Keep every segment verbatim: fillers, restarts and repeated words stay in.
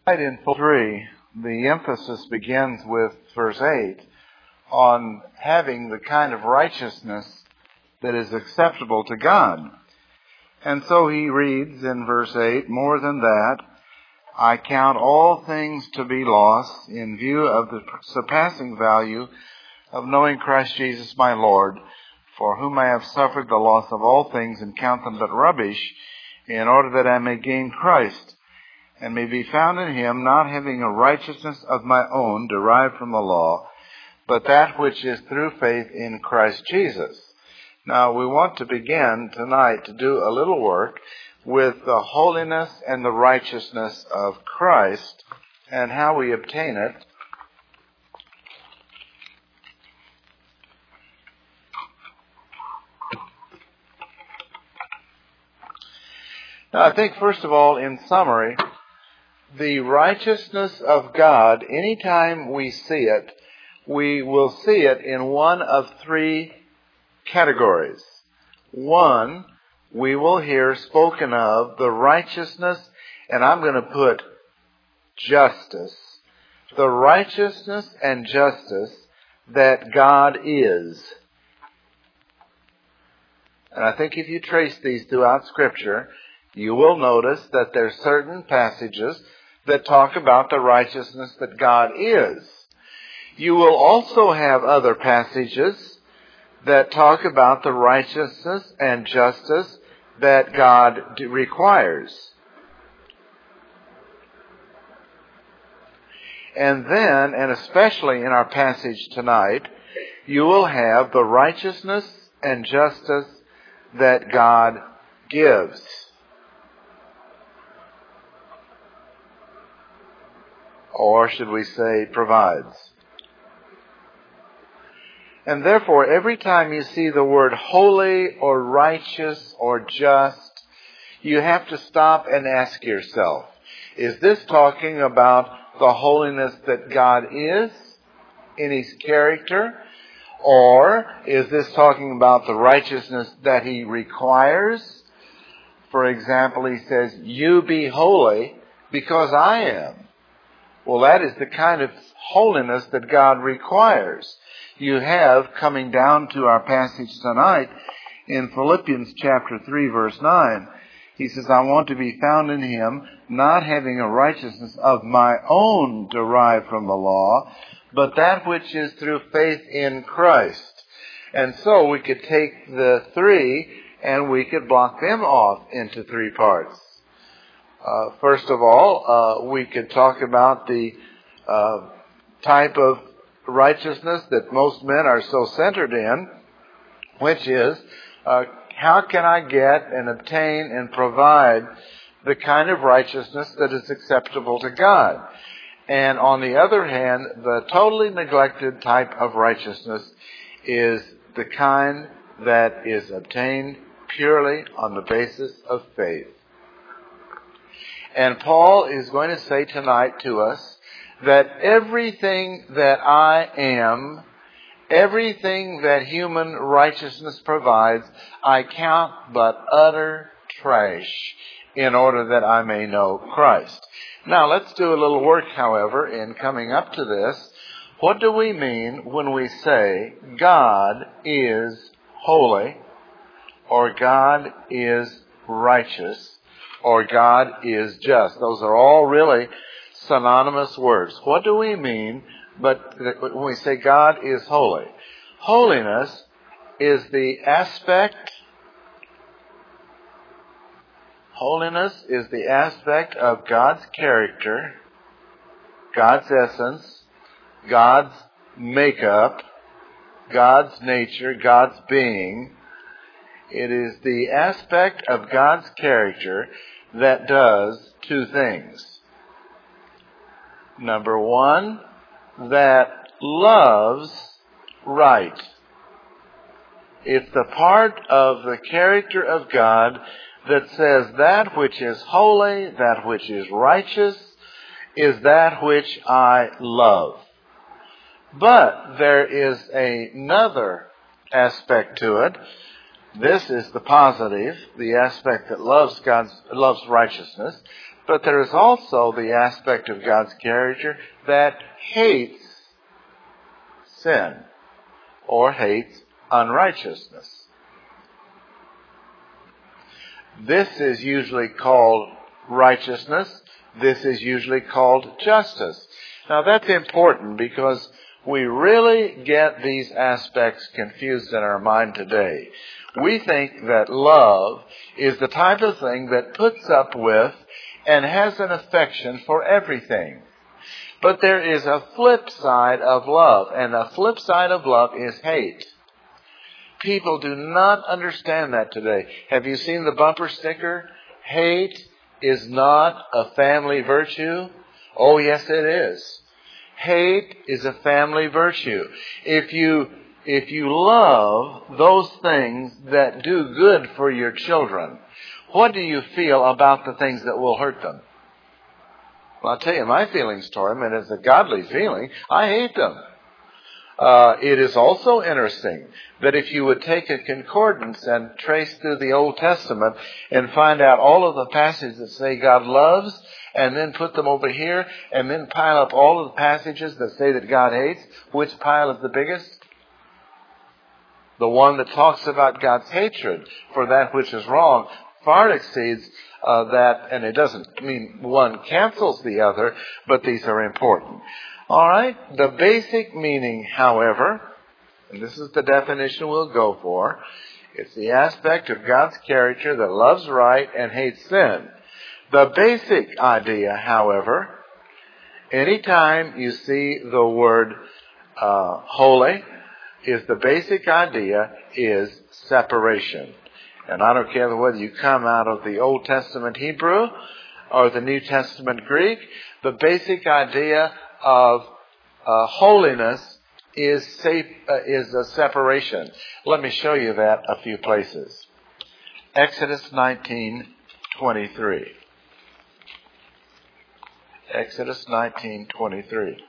Right in three, the emphasis begins with verse eight on having the kind of righteousness that is acceptable to God. And so he reads in verse eight, "More than that, I count all things to be loss in view of the surpassing value of knowing Christ Jesus my Lord, for whom I have suffered the loss of all things and count them but rubbish, in order that I may gain Christ, and may be found in him, not having a righteousness of my own derived from the law, but that which is through faith in Christ Jesus." Now, we want to begin tonight to do a little work with the holiness and the righteousness of Christ and how we obtain it. Now, I think, first of all, in summary, the righteousness of God, anytime we see it, we will see it in one of three categories. One, we will hear spoken of the righteousness, and I'm going to put justice. The righteousness and justice that God is. And I think if you trace these throughout Scripture, you will notice that there are certain passages that talk about the righteousness that God is. You will also have other passages that talk about the righteousness and justice that God requires. And then, and especially in our passage tonight, you will have the righteousness and justice that God gives. Or should we say provides. And therefore, every time you see the word holy or righteous or just, you have to stop and ask yourself, is this talking about the holiness that God is in his character? Or is this talking about the righteousness that he requires? For example, he says, "You be holy because I am." Well, that is the kind of holiness that God requires. You have, coming down to our passage tonight, in Philippians chapter three, verse nine, he says, "I want to be found in him, not having a righteousness of my own derived from the law, but that which is through faith in Christ." And so we could take the three and we could block them off into three parts. Uh, first of all, uh, we could talk about the uh, type of righteousness that most men are so centered in, which is, uh, how can I get and obtain and provide the kind of righteousness that is acceptable to God? And on the other hand, the totally neglected type of righteousness is the kind that is obtained purely on the basis of faith. And Paul is going to say tonight to us that everything that I am, everything that human righteousness provides, I count but utter trash in order that I may know Christ. Now, let's do a little work, however, in coming up to this. What do we mean when we say God is holy, or God is righteous, or God is just? Those are all really synonymous words. What do we mean but when we say God is holy? Holiness is the aspect, holiness is the aspect of God's character, God's essence, God's makeup, God's nature, God's being. It is the aspect of God's character that does two things. Number one, that loves right. It's the part of the character of God that says that which is holy, that which is righteous, is that which I love. But there is another aspect to it. This is the positive, the aspect that loves God's loves righteousness. But there is also the aspect of God's character that hates sin or hates unrighteousness. This is usually called righteousness. This is usually called justice. Now that's important because we really get these aspects confused in our mind today. We think that love is the type of thing that puts up with and has an affection for everything. But there is a flip side of love, and the flip side of love is hate. People do not understand that today. Have you seen the bumper sticker? Hate is not a family virtue. Oh, yes, it is. Hate is a family virtue. If you, if you love those things that do good for your children, what do you feel about the things that will hurt them? Well, I'll tell you my feelings toward them, and it's a godly feeling. I hate them. Uh, it is also interesting that if you would take a concordance and trace through the Old Testament and find out all of the passages that say God loves, and then put them over here, and then pile up all of the passages that say that God hates, which pile is the biggest? The one that talks about God's hatred for that which is wrong far exceeds uh, that, and it doesn't mean one cancels the other, but these are important. All right, the basic meaning, however, and this is the definition we'll go for, it's the aspect of God's character that loves right and hates sin. The basic idea, however, anytime you see the word uh, holy, is the basic idea is separation. And I don't care whether you come out of the Old Testament Hebrew or the New Testament Greek, the basic idea of uh, holiness is safe, uh, is a separation. Let me show you that a few places. Exodus nineteen twenty-three. Exodus nineteen twenty-three.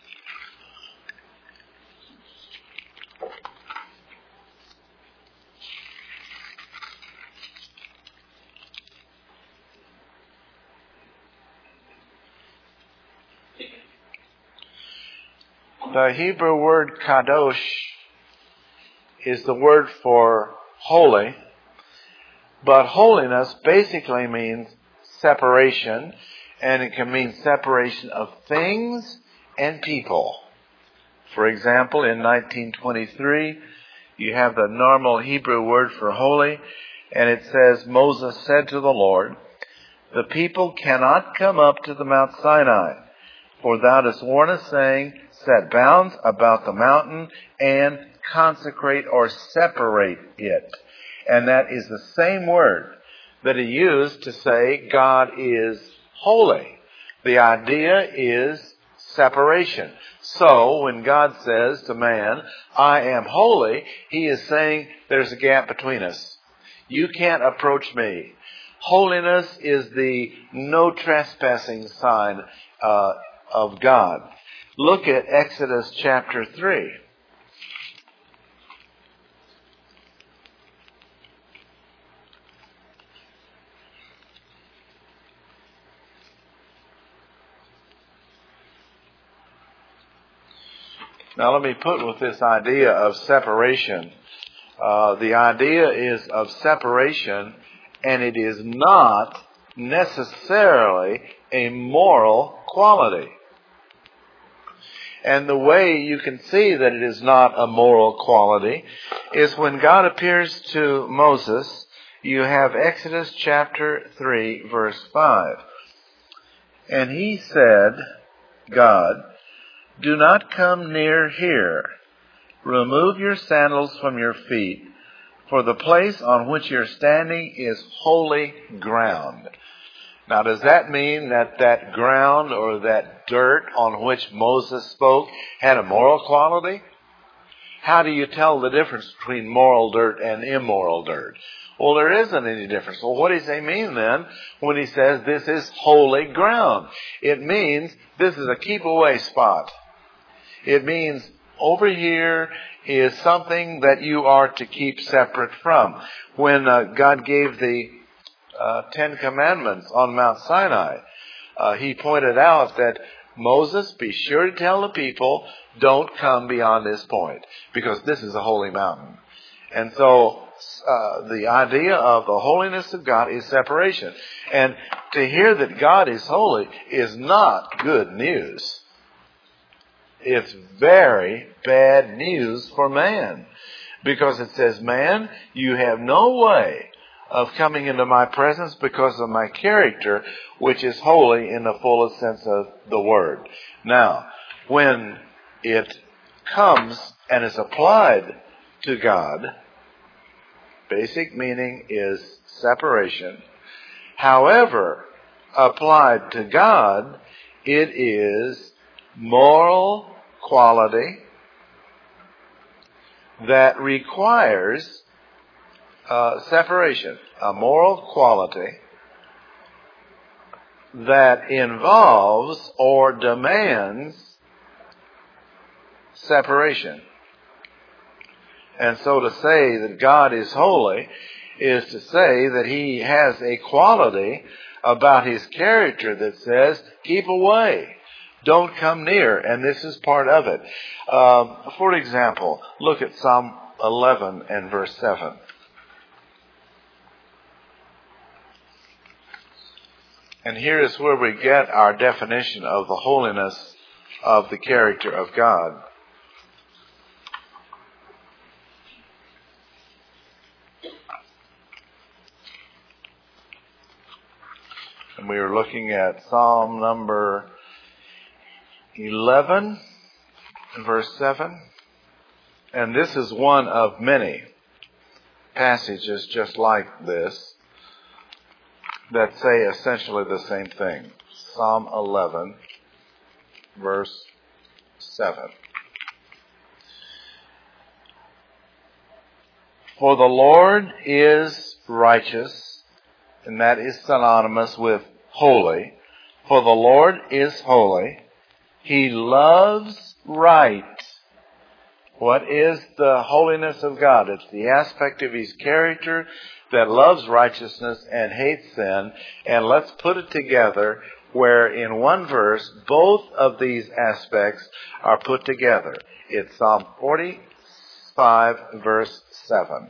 The Hebrew word kadosh is the word for holy, but holiness basically means separation, and it can mean separation of things and people. For example, in nineteen twenty-three, you have the normal Hebrew word for holy, and it says, Moses said to the Lord, the people cannot come up to the Mount Sinai, for thou dost warn us, saying, set bounds about the mountain and consecrate or separate it. And that is the same word that he used to say God is holy. The idea is separation. So when God says to man, I am holy, he is saying there's a gap between us. You can't approach me. Holiness is the no trespassing sign uh, of God. Look at Exodus chapter three. Now let me put with this idea of separation. Uh, the idea is of separation, and it is not necessarily a moral quality. And the way you can see that it is not a moral quality is when God appears to Moses. You have Exodus chapter three, verse five. And he said, God, do not come near here. Remove your sandals from your feet, for the place on which you're standing is holy ground. Now, does that mean that that ground or that dirt on which Moses spoke had a moral quality? How do you tell the difference between moral dirt and immoral dirt? Well, there isn't any difference. Well, what does he mean then when he says this is holy ground? It means this is a keep away spot. It means over here is something that you are to keep separate from. When uh, God gave the uh, Ten Commandments on Mount Sinai, uh, he pointed out that Moses, be sure to tell the people, don't come beyond this point, because this is a holy mountain. And so uh, the idea of the holiness of God is separation. And to hear that God is holy is not good news. It's very bad news for man. Because it says, man, you have no way of coming into my presence because of my character, which is holy in the fullest sense of the word. Now, when it comes and is applied to God, basic meaning is separation. However, applied to God, it is moral quality that requires uh, separation, a moral quality that involves or demands separation. And so to say that God is holy is to say that He has a quality about His character that says, keep away. Don't come near, and this is part of it. Um, for example, look at Psalm eleven and verse seven. And here is where we get our definition of the holiness of the character of God. And we are looking at Psalm number eleven, verse seven. And this is one of many passages just like this that say essentially the same thing. Psalm eleven, verse seven. For the Lord is righteous, and that is synonymous with holy. For the Lord is holy. He loves right. What is the holiness of God? It's the aspect of His character that loves righteousness and hates sin. And let's put it together where in one verse both of these aspects are put together. It's Psalm forty-five, verse seven.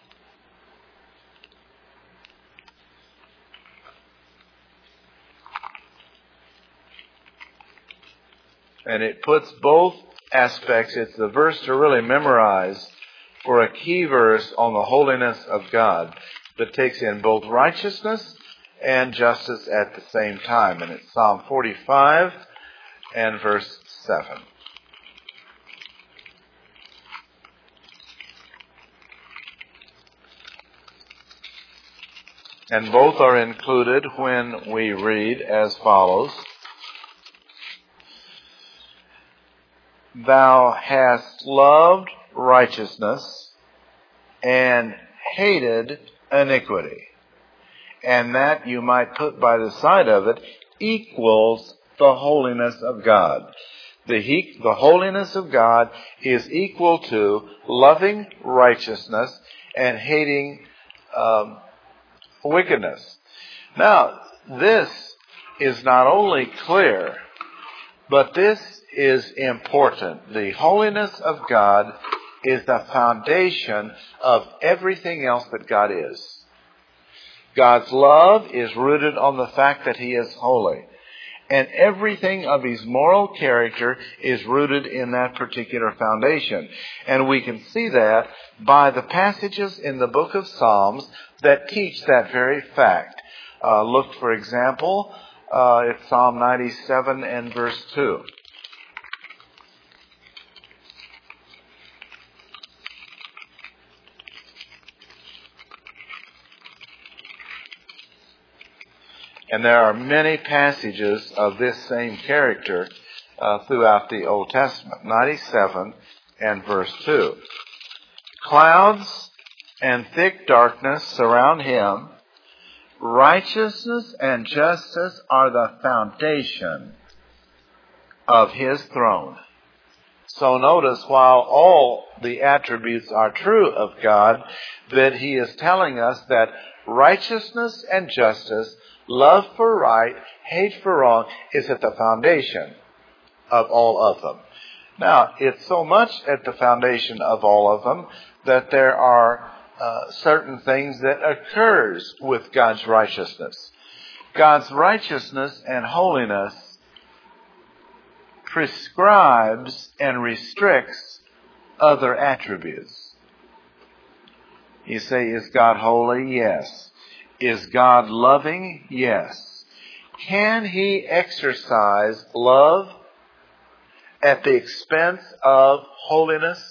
And it puts both aspects. It's the verse to really memorize for a key verse on the holiness of God that takes in both righteousness and justice at the same time. And it's Psalm forty-five and verse seven. And both are included when we read as follows. Thou hast loved righteousness and hated iniquity. And that, you might put by the side of it, equals the holiness of God. The, he, the holiness of God is equal to loving righteousness and hating um, wickedness. Now, this is not only clear, but this is important. The holiness of God is the foundation of everything else that God is. God's love is rooted on the fact that He is holy. And everything of His moral character is rooted in that particular foundation. And we can see that by the passages in the book of Psalms that teach that very fact. Uh, look, for example, uh, at Psalm ninety-seven and verse two. And there are many passages of this same character uh, throughout the Old Testament. ninety-seven and verse two. Clouds and thick darkness surround Him. Righteousness and justice are the foundation of His throne. So notice, while all the attributes are true of God, that He is telling us that righteousness and justice love for right, hate for wrong is at the foundation of all of them. Now, it's so much at the foundation of all of them that there are uh, certain things that occurs with God's righteousness. God's righteousness and holiness prescribes and restricts other attributes. You say, is God holy? Yes. Is God loving? Yes. Can He exercise love at the expense of holiness?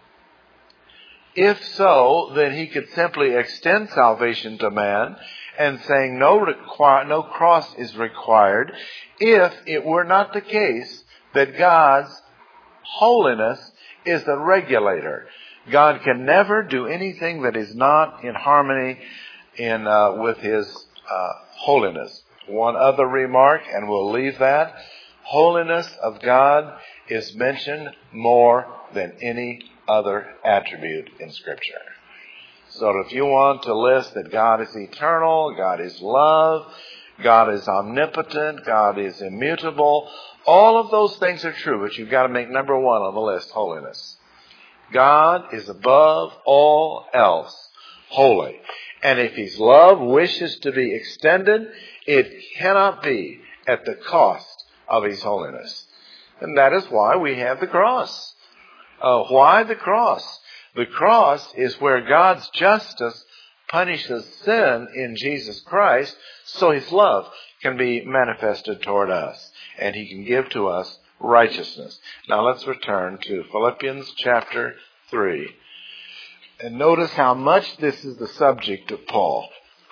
If so, then He could simply extend salvation to man and saying no, require, no cross is required if it were not the case that God's holiness is the regulator. God can never do anything that is not in harmony in uh, with His uh, holiness. One other remark, and we'll leave that. Holiness of God is mentioned more than any other attribute in Scripture. So if you want to list that God is eternal, God is love, God is omnipotent, God is immutable, all of those things are true, but you've got to make number one on the list, holiness. God is above all else holy. And if His love wishes to be extended, it cannot be at the cost of His holiness. And that is why we have the cross. Uh, why the cross? The cross is where God's justice punishes sin in Jesus Christ, so His love can be manifested toward us, and He can give to us righteousness. Now let's return to Philippians chapter three. And notice how much this is the subject of Paul.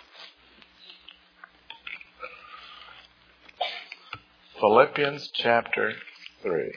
Philippians chapter three.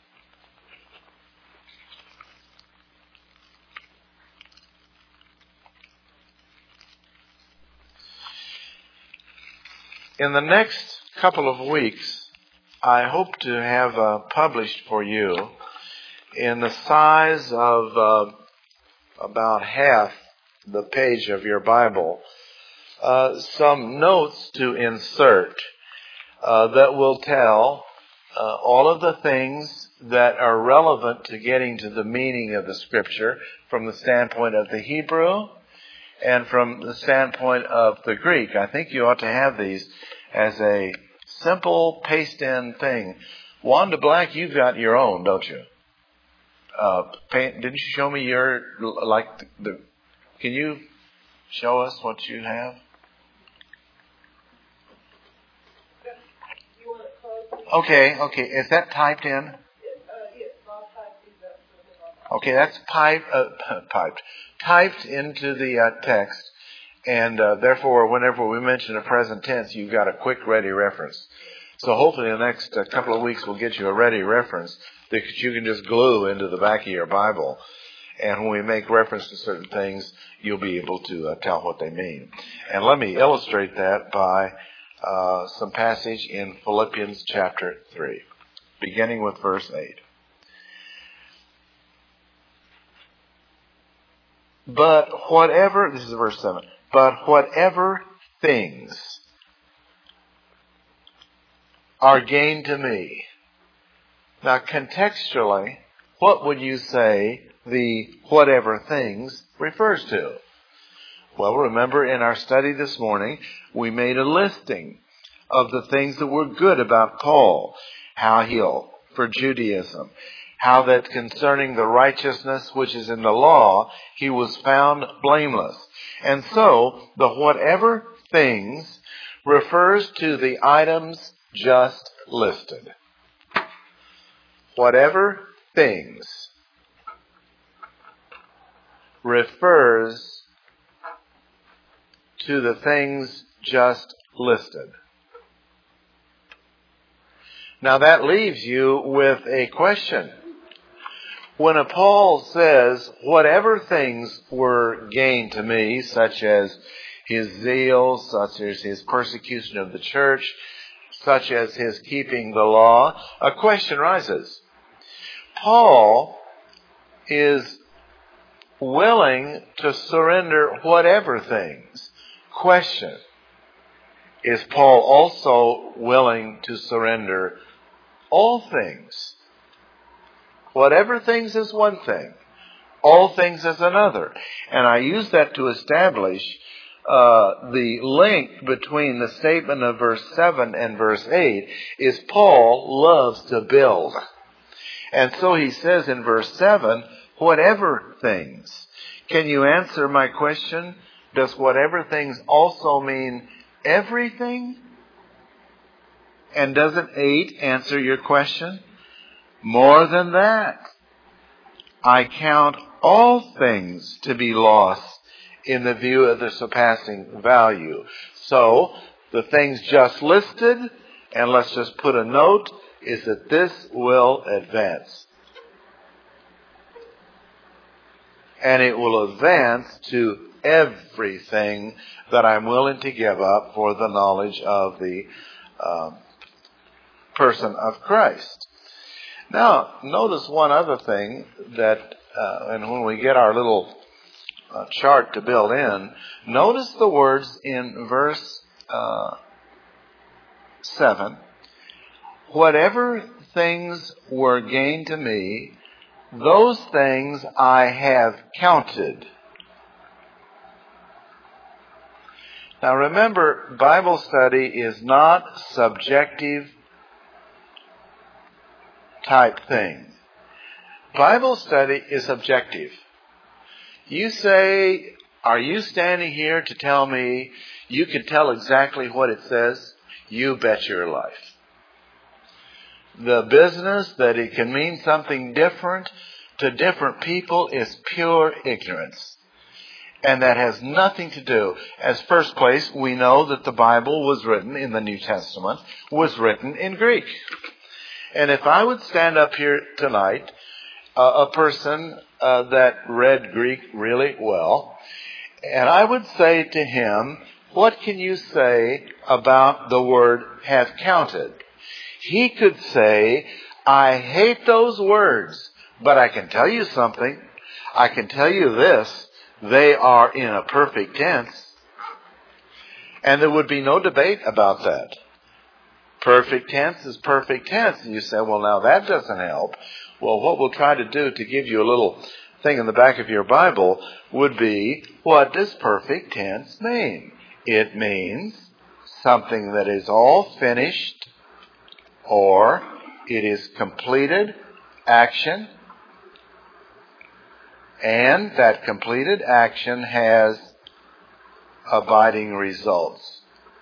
In the next couple of weeks, I hope to have uh, published for you in the size of uh, about half the page of your Bible, uh, some notes to insert uh, that will tell uh, all of the things that are relevant to getting to the meaning of the Scripture from the standpoint of the Hebrew and from the standpoint of the Greek. I think you ought to have these as a simple paste-in thing. Wanda Black, you've got your own, don't you? Uh, paint, didn't you show me your, like, the, the, can you show us what you have? Okay, okay. Is that typed in? Okay, that's pipe, uh, piped, typed into the uh, text. And uh, therefore, whenever we mention a present tense, you've got a quick, ready reference. So hopefully in the next uh, couple of weeks, we'll get you a ready reference that you can just glue into the back of your Bible. And when we make reference to certain things, you'll be able to uh, tell what they mean. And let me illustrate that by uh, some passage in Philippians chapter three, beginning with verse eight. But whatever, this is verse seven, but whatever things are gained to me. Now contextually, what would you say the whatever things refers to? Well, remember in our study this morning, we made a listing of the things that were good about Paul, how he'll, for Judaism, how that concerning the righteousness which is in the law, he was found blameless. And so, the whatever things refers to the items just listed. Whatever things refers to the things just listed. Now that leaves you with a question. When Paul says, whatever things were gained to me, such as his zeal, such as his persecution of the church, such as his keeping the law, a question rises. Paul is willing to surrender whatever things. Question. is Paul also willing to surrender all things? Whatever things is one thing, all things is another. And I use that to establish uh, the link between the statement of verse seven and verse eight is Paul loves to build. And so he says in verse seven, whatever things. Can you answer my question? Does whatever things also mean everything? And doesn't eight answer your question? More than that. I count all things to be lost in the view of the surpassing value. So, the things just listed, and let's just put a note, is that this will advance. And it will advance to everything that I'm willing to give up for the knowledge of the um, person of Christ. Now, notice one other thing that, uh, and when we get our little uh, chart to build in, notice the words in verse uh, seven. Whatever things were gained to me, those things I have counted. Now remember, Bible study is not subjective type thing. Bible study is objective. You say, are you standing here to tell me you can tell exactly what it says? You bet your life. The business that it can mean something different to different people is pure ignorance. And that has nothing to do. As first place, we know that the Bible was written in the New Testament, was written in Greek. And if I would stand up here tonight, uh, a person uh, that read Greek really well, and I would say to him, what can you say about the word have counted? He could say, I hate those words, but I can tell you something. I can tell you this, they are in a perfect tense. And there would be no debate about that. Perfect tense is perfect tense. And you say, well, now that doesn't help. Well, what we'll try to do to give you a little thing in the back of your Bible would be, what does perfect tense mean? It means something that is all finished, or it is completed action, and that completed action has abiding results.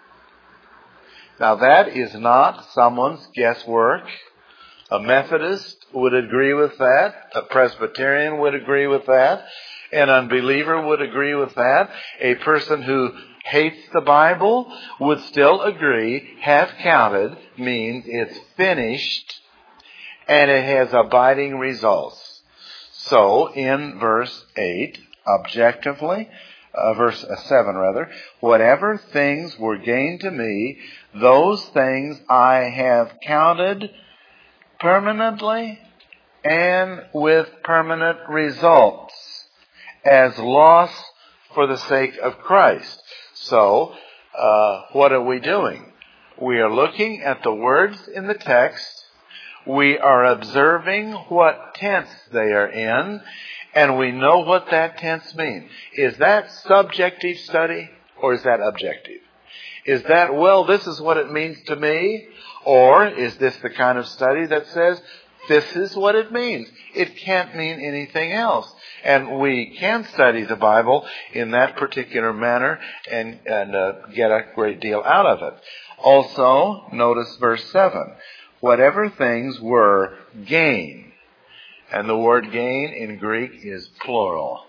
Now that is not someone's guesswork. A Methodist would agree with that. A Presbyterian would agree with that. An unbeliever would agree with that. A person who hates the Bible would still agree, have counted means it's finished and it has abiding results. So in verse eight, objectively, Uh, verse seven rather, whatever things were gained to me, those things I have counted permanently and with permanent results as loss for the sake of Christ. So, uh, what are we doing? We are looking at the words in the text. We are observing what tense they are in. And we know what that tense means. Is that subjective study or is that objective? Is that, well, this is what it means to me? Or is this the kind of study that says, this is what it means? It can't mean anything else. And we can study the Bible in that particular manner and, and uh, get a great deal out of it. Also, notice verse seven. Whatever things were gained. And the word gain in Greek is plural.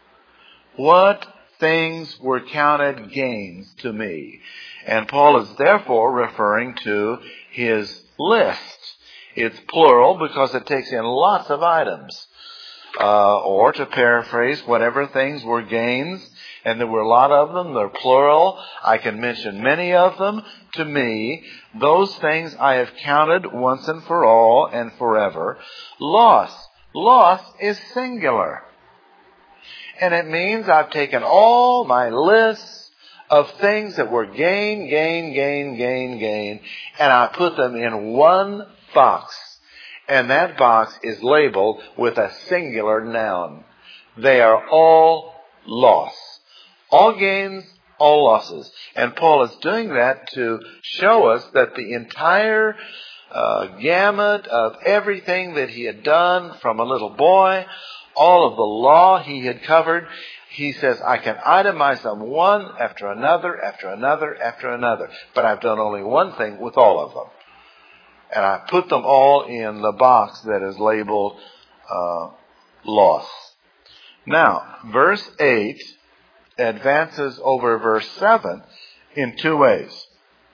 What things were counted gains to me? And Paul is therefore referring to his list. It's plural because it takes in lots of items. Uh, or to paraphrase, whatever things were gains, and there were a lot of them, they're plural. I can mention many of them. To me, those things I have counted once and for all and forever. Loss. Loss is singular. And it means I've taken all my lists of things that were gain, gain, gain, gain, gain, and I put them in one box. And that box is labeled with a singular noun. They are all loss. All gains, all losses. And Paul is doing that to show us that the entire uh, gamut of everything that he had done from a little boy, all of the law he had covered, he says, I can itemize them one after another, after another, after another. But I've done only one thing with all of them. And I put them all in the box that is labeled uh, loss. Now, verse eight advances over verse seven in two ways.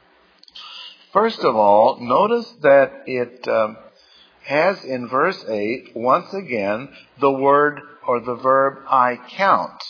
First of all, notice that it um, has in verse eight, once again, the word or the verb I count.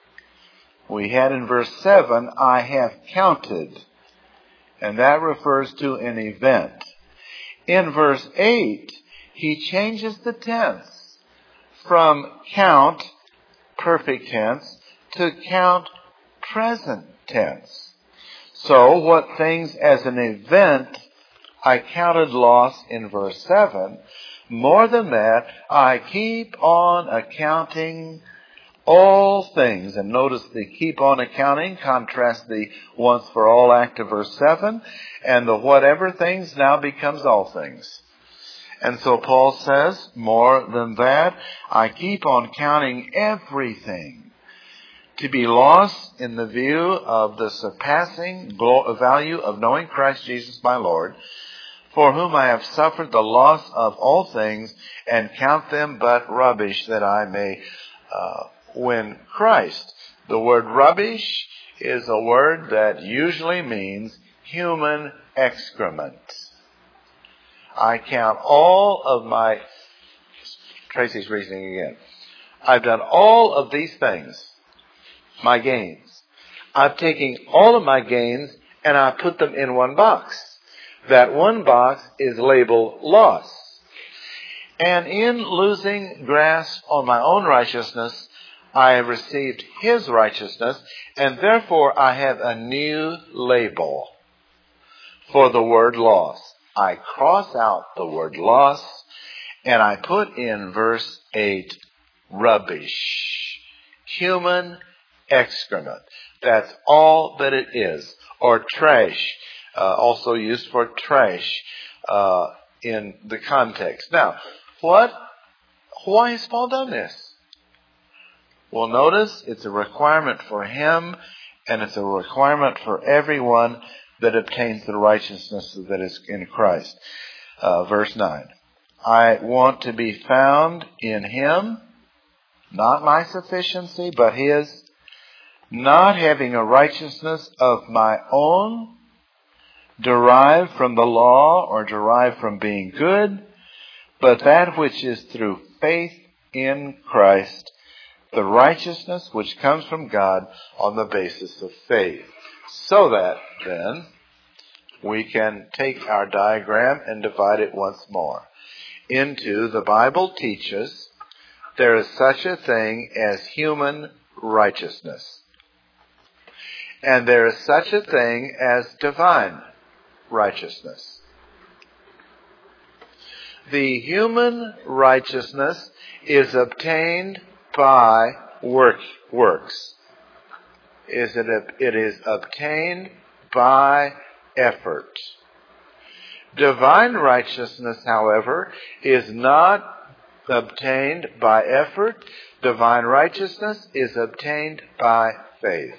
We had in verse seven, I have counted. And that refers to an event. In verse eight, he changes the tense from count, perfect tense, to count, present tense. So what things as an event I counted loss in verse seven, more than that, I keep on accounting all things. And notice the keep on accounting, contrast the once for all act of verse seven, and the whatever things now becomes all things. And so Paul says, more than that, I keep on counting everything to be lost in the view of the surpassing value of knowing Christ Jesus my Lord, for whom I have suffered the loss of all things, and count them but rubbish, that I may uh, win Christ. The word rubbish is a word that usually means human excrement. I count all of my, Tracy's reasoning again. I've done all of these things, my gains. I've taken all of my gains and I put them in one box. That one box is labeled loss. And in losing grasp on my own righteousness, I have received His righteousness, and therefore I have a new label for the word loss. I cross out the word loss, and I put in verse eight, rubbish, human excrement. That's all that it is. Or trash, uh, also used for trash uh, in the context. Now, what? Why has Paul done this? Well, notice it's a requirement for him, and it's a requirement for everyone that obtains the righteousness that is in Christ. Uh, verse nine. I want to be found in Him, not my sufficiency, but His, not having a righteousness of my own, derived from the law or derived from being good, but that which is through faith in Christ, the righteousness which comes from God on the basis of faith. So that, then, we can take our diagram and divide it once more into, the Bible teaches, there is such a thing as human righteousness. And there is such a thing as divine righteousness. The human righteousness is obtained by work, works. Is it, it is obtained by effort. Divine righteousness, however, is not obtained by effort. Divine righteousness is obtained by faith.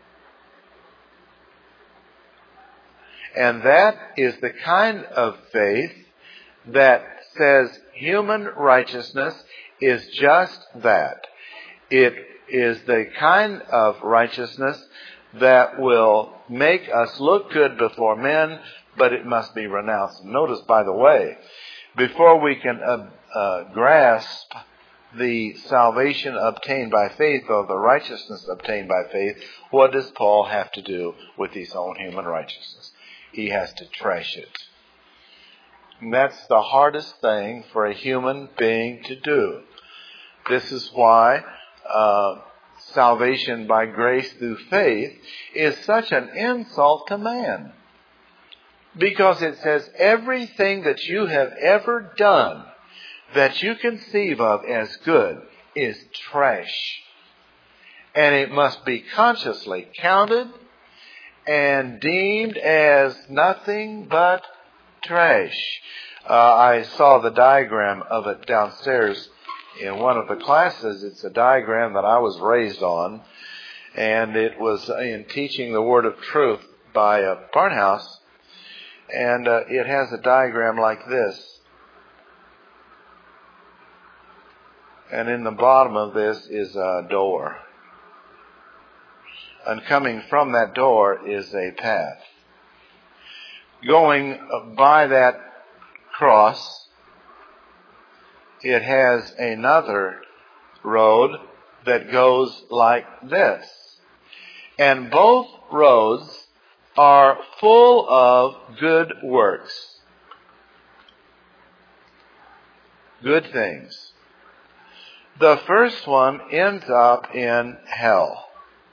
And that is the kind of faith that says human righteousness is just that. It is the kind of righteousness that will make us look good before men, but it must be renounced. Notice, by the way, before we can uh, uh, grasp the salvation obtained by faith, or the righteousness obtained by faith, what does Paul have to do with his own human righteousness? He has to trash it. And that's the hardest thing for a human being to do. This is why uh, salvation by grace through faith, is such an insult to man. Because it says everything that you have ever done that you conceive of as good is trash. And it must be consciously counted and deemed as nothing but trash. Uh, I saw the diagram of it downstairs in one of the classes. It's a diagram that I was raised on, and it was in Teaching the Word of Truth by uh, Barnhouse, and uh, it has a diagram like this. And in the bottom of this is a door. And coming from that door is a path. Going by that cross, it has another road that goes like this. And both roads are full of good works. Good things. The first one ends up in hell.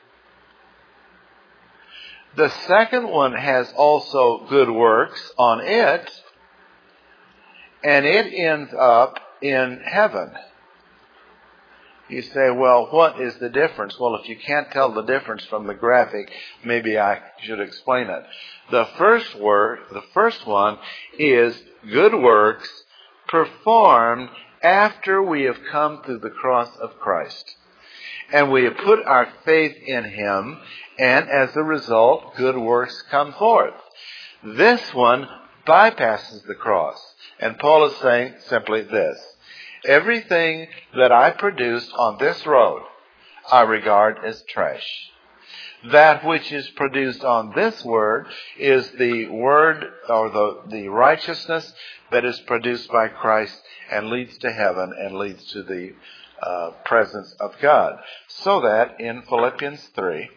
The second one has also good works on it, and it ends up in heaven. You say, well, what is the difference? Well, if you can't tell the difference from the graphic, maybe I should explain it. The first word, the first one is good works performed after we have come through the cross of Christ. And we have put our faith in Him, and as a result, good works come forth. This one bypasses the cross. And Paul is saying simply this: everything that I produced on this road, I regard as trash. That which is produced on this word is the word or the, the righteousness that is produced by Christ and leads to heaven and leads to the uh, presence of God. So that in Philippians three,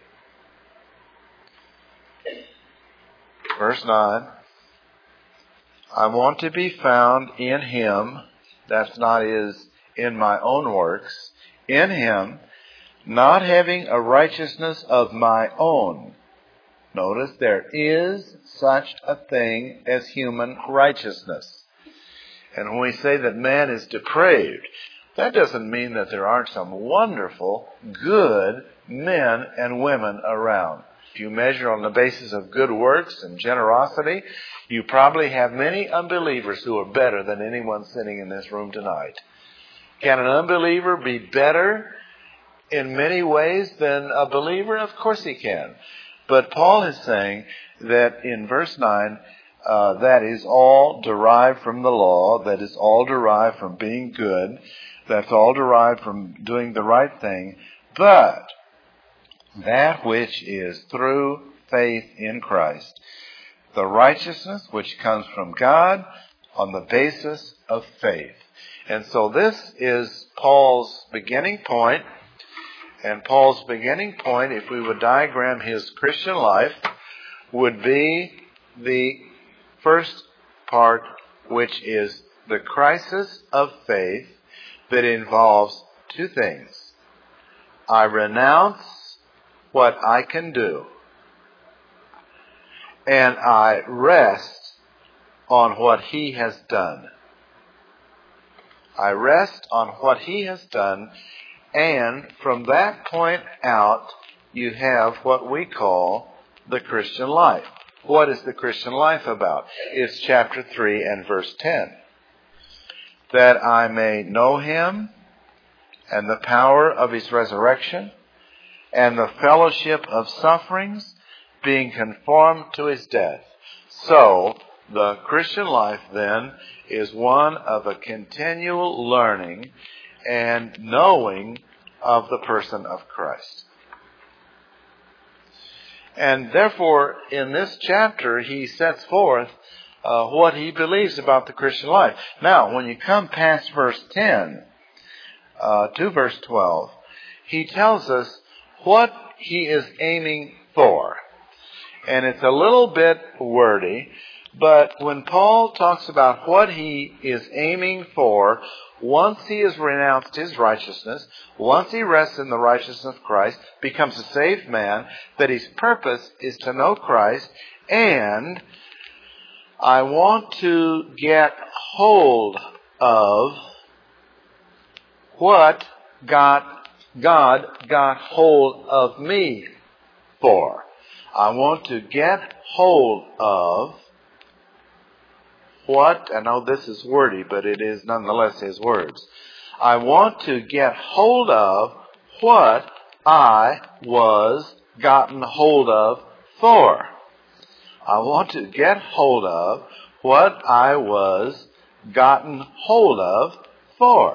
verse nine, I want to be found in Him, that's not is in my own works, in Him, not having a righteousness of my own. Notice there is such a thing as human righteousness. And when we say that man is depraved, that doesn't mean that there aren't some wonderful, good men and women around. If you measure on the basis of good works and generosity, you probably have many unbelievers who are better than anyone sitting in this room tonight. Can an unbeliever be better in many ways than a believer? Of course he can. But Paul is saying that in verse nine, uh, that is all derived from the law, that is all derived from being good, that's all derived from doing the right thing, but that which is through faith in Christ, the righteousness which comes from God on the basis of faith. And so this is Paul's beginning point. And Paul's beginning point, if we would diagram his Christian life, would be the first part, which is the crisis of faith that involves two things. I renounce what I can do, and I rest on what He has done. I rest on what He has done, and from that point out, you have what we call the Christian life. What is the Christian life about? It's chapter three and verse ten. That I may know Him and the power of His resurrection and the fellowship of sufferings, being conformed to His death. So, the Christian life then is one of a continual learning and knowing of the person of Christ. And therefore, in this chapter, he sets forth uh, what he believes about the Christian life. Now, when you come past verse ten uh, to verse twelve, he tells us what he is aiming for. And it's a little bit wordy, But when Paul talks about what he is aiming for, once he has renounced his righteousness, once he rests in the righteousness of Christ, becomes a saved man, that his purpose is to know Christ, and I want to get hold of what God, God got hold of me for. I want to get hold of what, I know this is wordy, but it is nonetheless his words. I want to get hold of what I was gotten hold of for. I want to get hold of what I was gotten hold of for.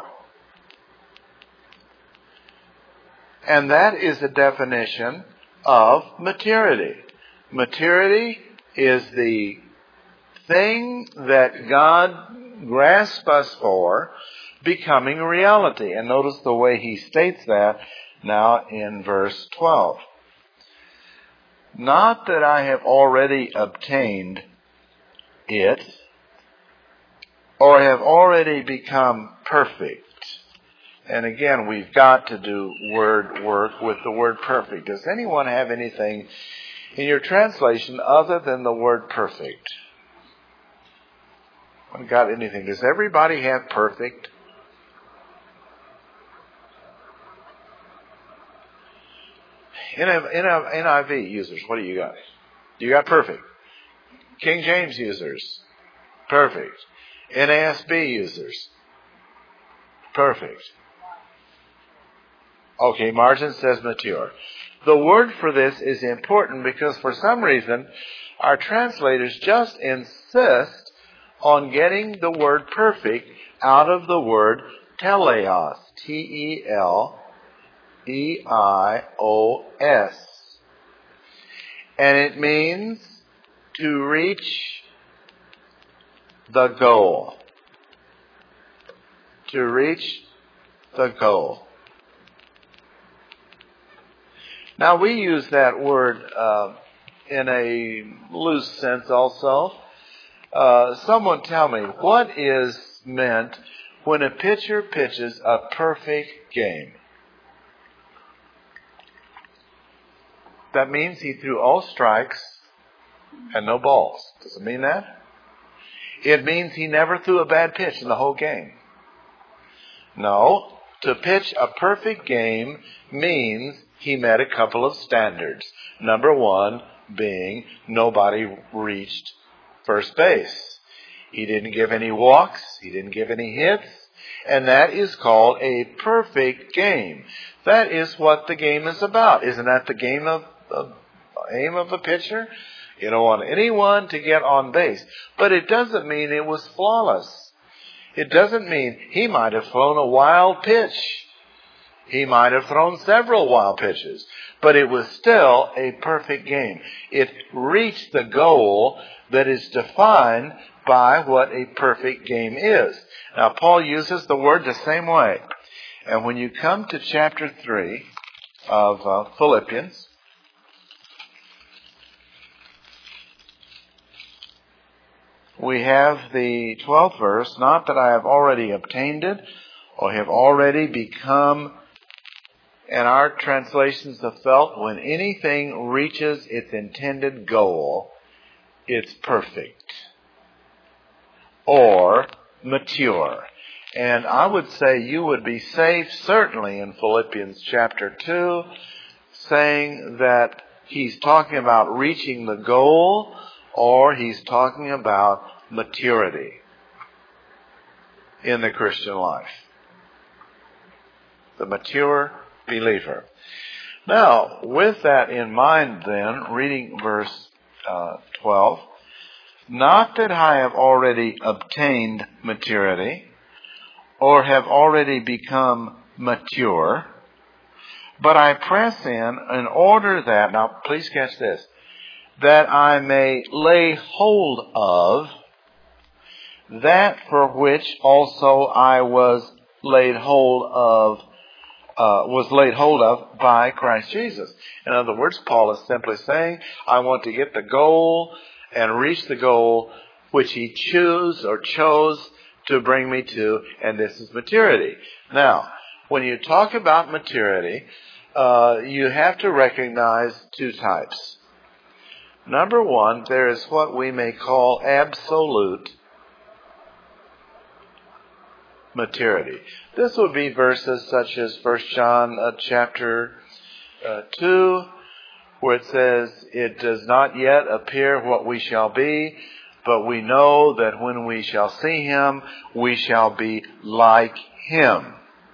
And that is the definition of maturity. Maturity is the thing that God grasps us for becoming a reality. And notice the way he states that now in verse twelve. Not that I have already obtained it, or have already become perfect. And again, we've got to do word work with the word perfect. Does anyone have anything in your translation other than the word perfect? Haven't got anything. Does everybody have perfect? N I V users, what do you got? You got perfect. King James users, perfect. N A S B users, perfect. Okay, margin says mature. The word for this is important because for some reason our translators just insist on getting the word perfect out of the word teleos. T E L E I O S. And it means to reach the goal. To reach the goal. Now we use that word uh, in a loose sense also. Uh, someone tell me, what is meant when a pitcher pitches a perfect game? That means he threw all strikes and no balls. Does it mean that? It means he never threw a bad pitch in the whole game. No. To pitch a perfect game means he met a couple of standards. Number one being nobody reached first base. He didn't give any walks. He didn't give any hits. And that is called a perfect game. That is what the game is about. Isn't that the game of, of aim of a pitcher? You don't want anyone to get on base. But it doesn't mean it was flawless. It doesn't mean he might have thrown a wild pitch. He might have thrown several wild pitches. But it was still a perfect game. It reached the goal that is defined by what a perfect game is. Now, Paul uses the word the same way. And when you come to chapter three of uh, Philippians, we have the twelfth verse, not that I have already obtained it or have already become, and our translations have felt when anything reaches its intended goal, it's perfect or mature. And I would say you would be safe, certainly in Philippians chapter two, saying that he's talking about reaching the goal, or he's talking about maturity in the Christian life. The mature believer. Now, with that in mind then, reading verse uh, twelve, not that I have already obtained maturity, or have already become mature, but I press in in order that, now please catch this, that I may lay hold of that for which also I was laid hold of, uh, was laid hold of by Christ Jesus. In other words, Paul is simply saying, I want to get the goal and reach the goal which he chose or chose to bring me to, and this is maturity. Now, when you talk about maturity, uh, you have to recognize two types. Number one, there is what we may call absolute maturity. This would be verses such as First John uh, chapter uh, two, where it says, "It does not yet appear what we shall be, but we know that when we shall see him, we shall be like him."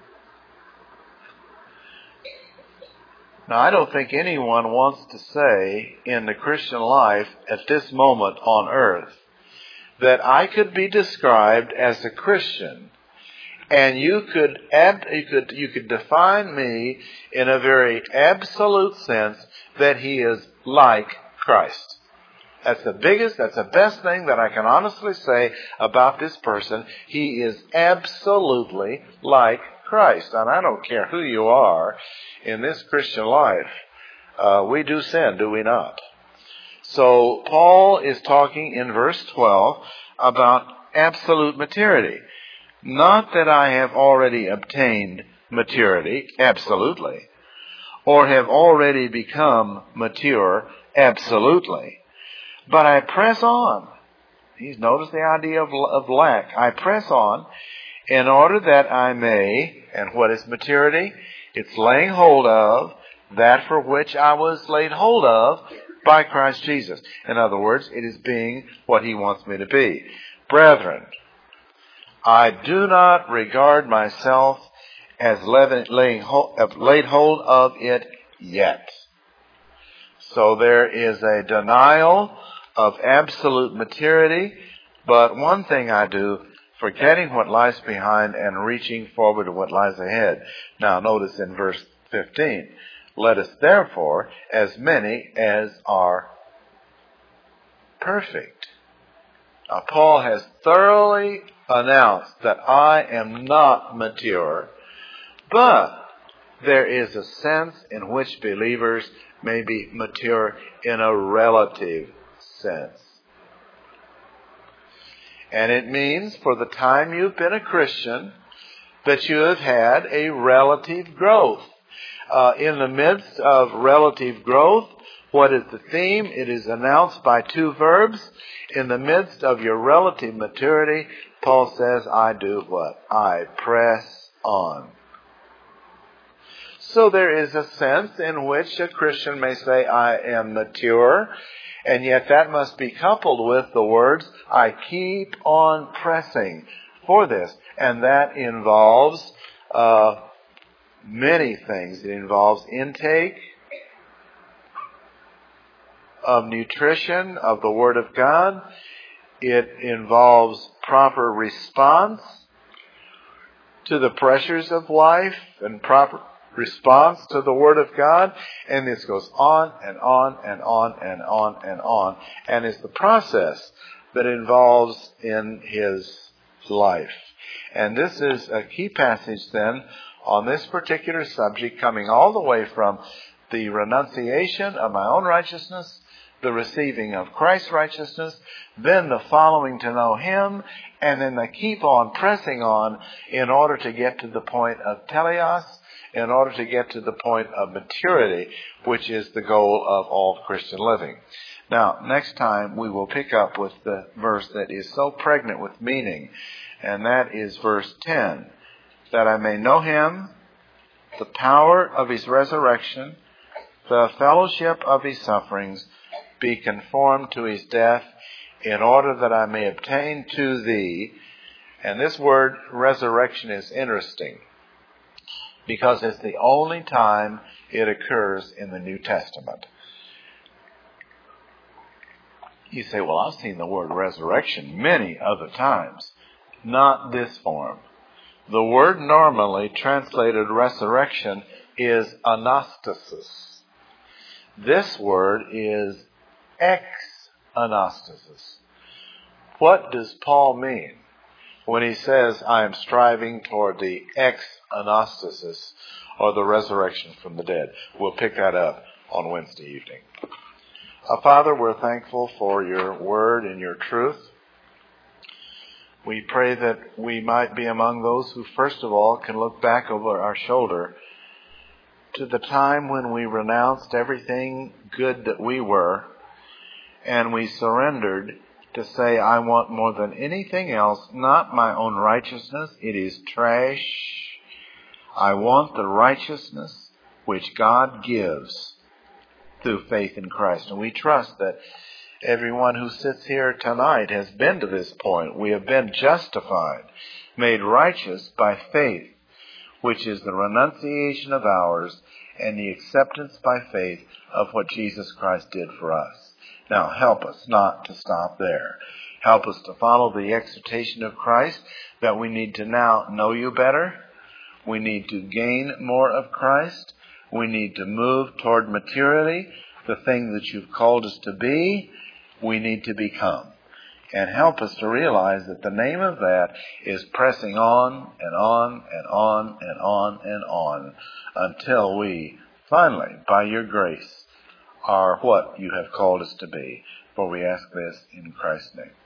Now, I don't think anyone wants to say in the Christian life at this moment on earth that I could be described as a Christian, and you could ab- you could you could define me in a very absolute sense that he is like Christ. That's the biggest, that's the best thing that I can honestly say about this person. He is absolutely like Christ. And I don't care who you are in this Christian life. Uh, we do sin, do we not? So Paul is talking in verse twelve about absolute maturity. Not that I have already obtained maturity, absolutely, or have already become mature, absolutely, but I press on. He's noticed the idea of, of lack. I press on in order that I may, and what is maturity? It's laying hold of that for which I was laid hold of by Christ Jesus. In other words, it is being what he wants me to be. Brethren, I do not regard myself as laying hold, laid hold of it yet. So there is a denial of absolute maturity, but one thing I do, forgetting what lies behind and reaching forward to what lies ahead. Now notice in verse fifteen, let us therefore, as many as are perfect. Now Paul has thoroughly announced that I am not mature, but there is a sense in which believers may be mature in a relative sense. And it means for the time you've been a Christian that you have had a relative growth. Uh, in the midst of relative growth, what is the theme? It is announced by two verbs. In the midst of your relative maturity, Paul says, I do what? I press on. So there is a sense in which a Christian may say, I am mature, and yet that must be coupled with the words, I keep on pressing for this. And that involves uh, many things. It involves intake of nutrition of the Word of God. It involves proper response to the pressures of life and proper response to the Word of God. And this goes on and on and on and on and on. And it's the process that involves in his life. And this is a key passage then on this particular subject, coming all the way from the renunciation of my own righteousness, the receiving of Christ's righteousness, then the following to know Him, and then the keep on pressing on in order to get to the point of teleos, in order to get to the point of maturity, which is the goal of all Christian living. Now, next time we will pick up with the verse that is so pregnant with meaning, and that is verse ten, that I may know Him, the power of His resurrection, the fellowship of His sufferings, be conformed to His death, in order that I may obtain to Thee. And this word resurrection is interesting, because it's the only time it occurs in the New Testament. You say, well, I've seen the word resurrection many other times. Not this form. The word normally translated resurrection is anastasis. This word is ex-anastasis. What does Paul mean when he says, I am striving toward the ex-anastasis, or the resurrection from the dead? We'll pick that up on Wednesday evening. Uh, Father, we're thankful for your word and your truth. We pray that we might be among those who first of all can look back over our shoulder to the time when we renounced everything good that we were and we surrendered to say, I want more than anything else, not my own righteousness. It is trash. I want the righteousness which God gives through faith in Christ. And we trust that everyone who sits here tonight has been to this point. We have been justified, made righteous by faith, which is the renunciation of ours and the acceptance by faith of what Jesus Christ did for us. Now, help us not to stop there. Help us to follow the exhortation of Christ that we need to now know you better. We need to gain more of Christ. We need to move toward maturity, the thing that you've called us to be. We need to become. And help us to realize that the name of that is pressing on and on and on and on and on until we finally, by your grace, are what you have called us to be. For we ask this in Christ's name.